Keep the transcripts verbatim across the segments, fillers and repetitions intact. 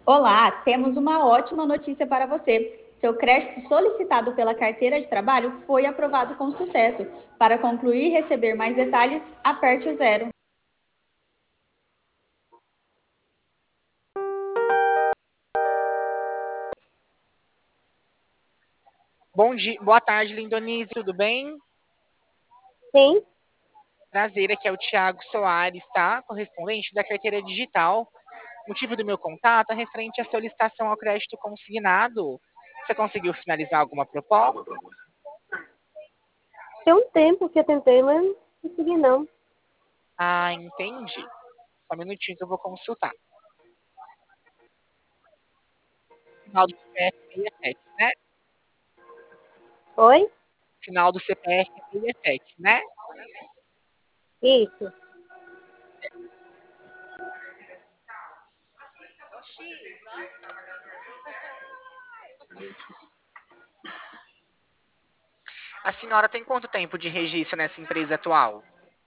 Olá, temos uma ótima notícia para você. Seu crédito solicitado pela carteira de trabalho foi aprovado com sucesso. Para concluir e receber mais detalhes, aperte o zero. Bom dia, boa tarde, Lindonise, tudo bem? Sim, Prazer, aqui é o Thiago Soares, tá? Correspondente da carteira digital. O motivo do meu contato é referente à solicitação ao crédito consignado. Você conseguiu finalizar alguma proposta? tem um tempo que eu tentei, mas não consegui não. Ah, entendi. Só um minutinho que eu vou consultar. Final do C P F sessenta e sete, né? Oi? Final do C P F sessenta e sete, né? Isso. A senhora tem quanto tempo de registro nessa empresa atual?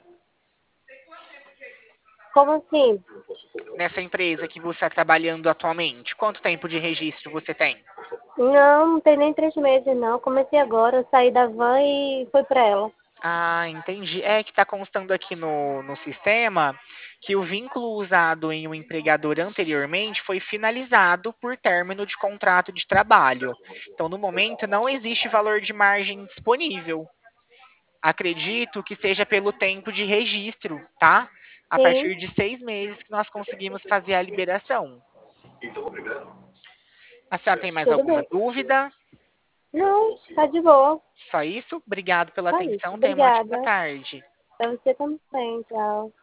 Como assim? Nessa empresa que você está trabalhando atualmente? Quanto tempo de registro você tem? Não, não tem nem três meses não. Comecei agora, eu saí da van e fui pra ela. Ah, entendi. É que está constando aqui no, no sistema que o vínculo usado em um empregador anteriormente foi finalizado por término de contrato de trabalho. Então, no momento, não existe valor de margem disponível. Acredito que seja pelo tempo de registro, tá? A Sim, partir de seis meses que nós conseguimos fazer a liberação. A senhora tem mais tudo alguma bem. dúvida? Não, tá de boa. Só isso? Obrigado pela Só isso. atenção. Tenha uma ótima Obrigada. tarde. Pra você também, tchau.